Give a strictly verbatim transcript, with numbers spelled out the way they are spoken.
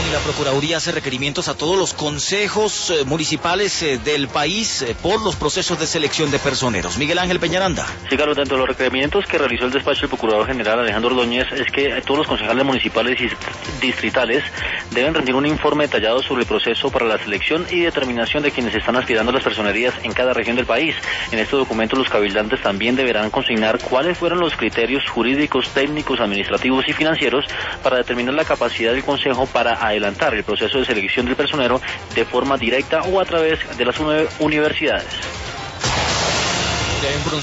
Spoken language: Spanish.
y la Procuraduría hace requerimientos a todos los consejos eh, municipales eh, del país eh, por los procesos de selección de personeros. Miguel Ángel Peñaranda. Sí, Carlos, dentro de los requerimientos que realizó el despacho del Procurador General Alejandro Ordóñez es que todos los concejales municipales y distritales deben rendir un informe detallado sobre el proceso para la selección y determinación de quienes están aspirando a las personerías en cada región del país. En este documento los cabildantes también deberán consignar cuáles fueron los criterios jurídicos, técnicos, administrativos y financieros para determinar la capacidad del Consejo para adelantar el proceso de selección del personero de forma directa o a través de las universidades.